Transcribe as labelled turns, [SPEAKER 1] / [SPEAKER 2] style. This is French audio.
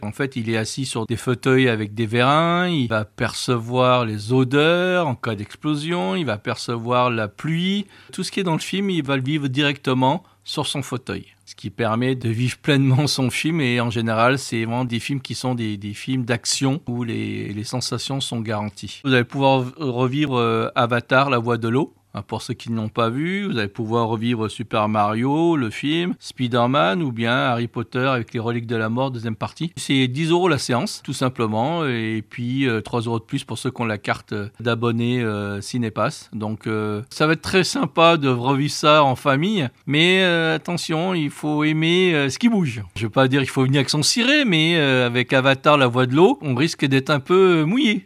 [SPEAKER 1] En fait, il est assis sur des fauteuils avec des vérins, il va percevoir les odeurs en cas d'explosion, il va percevoir la pluie. Tout ce qui est dans le film, il va le vivre directement sur son fauteuil. Ce qui permet de vivre pleinement son film, et en général, c'est vraiment des films qui sont des films d'action où les sensations sont garanties. Vous allez pouvoir revivre Avatar, la voix de l'eau. Pour ceux qui ne l'ont pas vu, vous allez pouvoir revivre Super Mario, le film, Spider-Man ou bien Harry Potter avec les reliques de la mort, deuxième partie. C'est 10 € la séance, tout simplement, et puis 3 € de plus pour ceux qui ont la carte d'abonné Cinépass. Donc ça va être très sympa de revivre ça en famille, mais attention, il faut aimer ce qui bouge. Je ne veux pas dire qu'il faut venir avec son ciré, mais avec Avatar, la voix de l'eau, on risque d'être un peu mouillé.